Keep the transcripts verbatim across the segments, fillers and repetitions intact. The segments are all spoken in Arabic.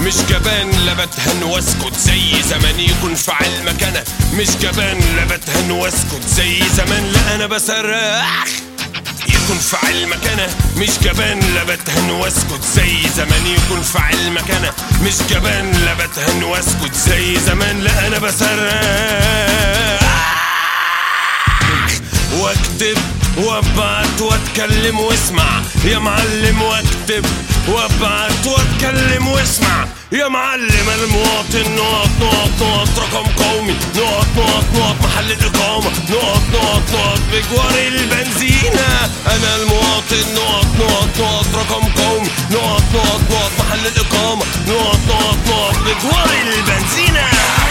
مش جبان لا بتهن واسكت زي زمان يكون فعل مكانه. مش جبان لا بتهن واسكت زي زمان لا انا بصرخ يكون فعل مكانه. مش جبان لا بتهن واسكت زي زمان يكون فعل مكانه. مش جبان لا بتهن واسكت زي زمان لا انا بصرخ واكتب وابعت واتكلم واسمع يا معلم. واكتب وابعت واتكلم واسمع يا معلم. المواطن نقط نقط نقط رقم قومي. نقط نقط نقط محل الإقامة. نقط نقط نقط بجوار البنزينة. أنا المواطن نقط نقط نقط رقم قومي. نقط نقط نقط محل الإقامة. نقط نقط نقط بجوار البنزينة.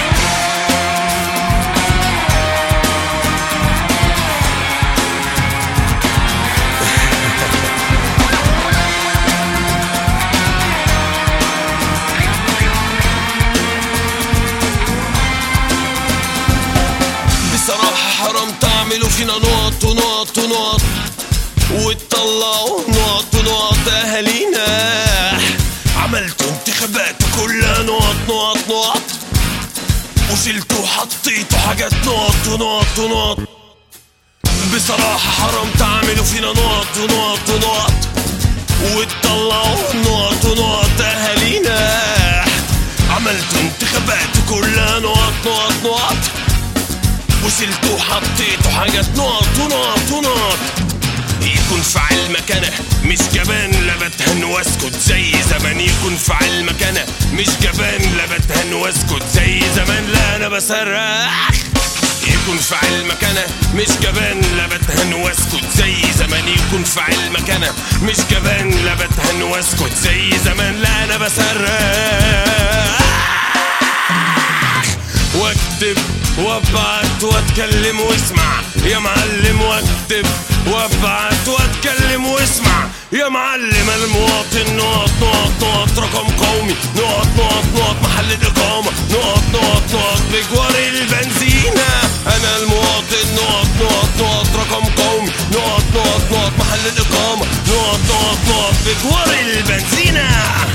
حرام تعملوا فينا نقط ونقط ونقط وتطلعوا نقط ونقط اهالينا. عملتوا انتخابات كلها نقط نقط نقط وشلتوا وحطيتوا حاجات نقط ونقط ونقط. بصراحة حرام تعملوا فينا نقط ونقط ونقط وتطلعوا نقط ونقط اهالينا. عملتوا انتخابات كلها نقط نقط نقط وشلتوا وحطيتوا حاجات نقط ونقط ونقط. يكون فعل مكانه. مش جبان لا بتهن واسكت زي زمان يكون فعل مكانه. مش جبان لا بتهن واسكت زي زمان لا انا بصرخ يكون فعل مكانه. مش جبان لا بتهن واسكت زي زمان يكون فعل مكانه. مش جبان لا بتهن واسكت زي زمان لا انا بصرخ واكتب وابعت واتكلم واسمع يا معلم. واكتب وابعت واتكلم واسمع يا معلم. المواطن نقط نقط نقط رقم قومي. نقط نقط نقط محل الإقامة. نقط نقط نقط بجوار البنزينة. أنا المواطن نقط نقط نقط رقم قومي. نقط نقط نقط محل الإقامة. نقط نقط نقط بجوار البنزينة.